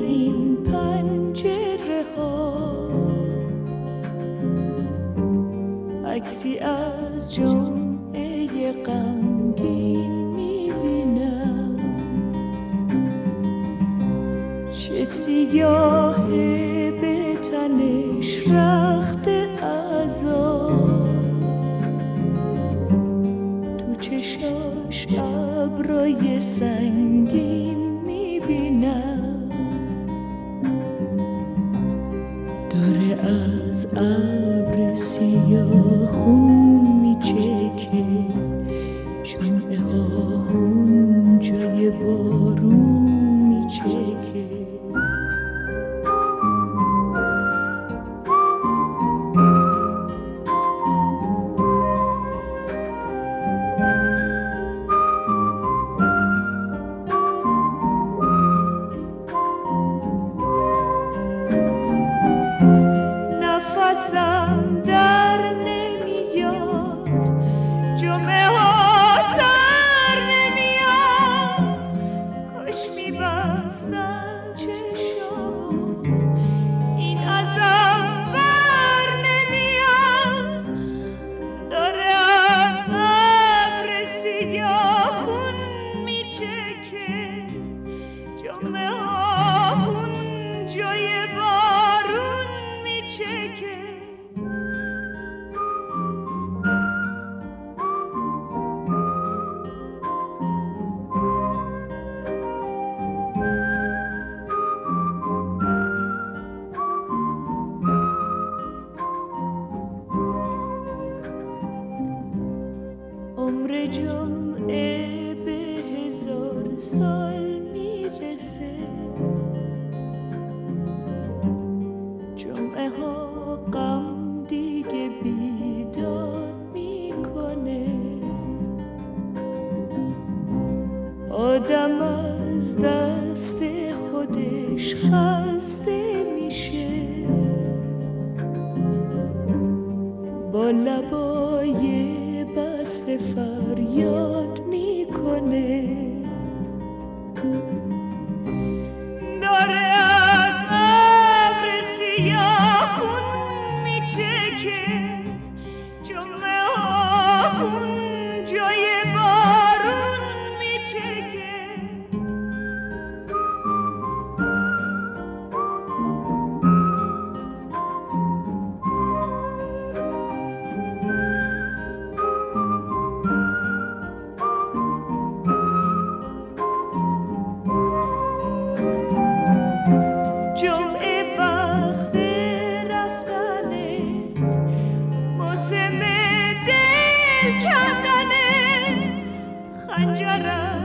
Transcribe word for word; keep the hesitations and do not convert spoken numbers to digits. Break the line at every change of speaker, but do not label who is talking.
این پنجره ها عکسی از جمعه غمگین میبینم، چه سیاهه به تنش رخت عذاب، تو چشاش ابرای سنگین میبینم، داره از ابر سیاه خون میچکه، جمعه ها خون جای بارون میچکه. نفسم در نمیاد، جمعه ها سر نمیاد، کاش میبستم چشامو این ازم بر نمیاد، داره از ابر سیاه خون میچکه، جمعه ها خون جای بارون میچکه. عمر جمعه به هزار سال میرسه، جمعه ها غم دیگه بیداد میکنه، آدم از دست خودش خسته میشه، با لبای بسته فریاد میکنه، داره از ابر سیاه خون میچکه، جمعه ها خون جای بارون میچکه. جمعه وقت رفتنه، موسم دل کندنه، خنجرم